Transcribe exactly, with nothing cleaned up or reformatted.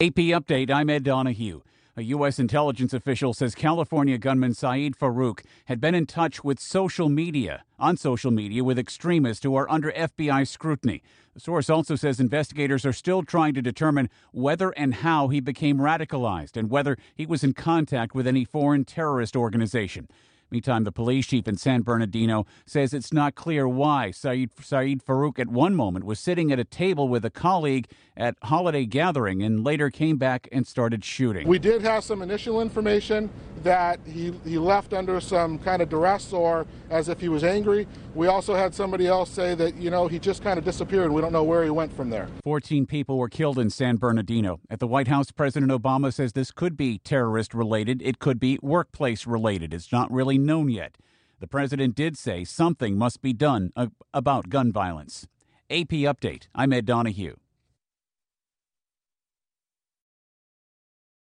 A P update, I'm Ed Donahue. A U S intelligence official says California gunman Saeed Farook had been in touch with social media, on social media with extremists who are under F B I scrutiny. The source also says investigators are still trying to determine whether and how he became radicalized and whether he was in contact with any foreign terrorist organization. Meantime, the police chief in San Bernardino says it's not clear why Saeed, Saeed Farook at one moment was sitting at a table with a colleague at holiday gathering and later came back and started shooting. We did have some initial information that he, he left under some kind of duress or as if he was angry. We also had somebody else say that, you know, he just kind of disappeared and we don't know where he went from there. fourteen people were killed in San Bernardino. At the White House, President Obama says this could be terrorist related. It could be workplace related. It's not really known yet. The president did say something must be done about gun violence. A P update. I'm Ed Donahue.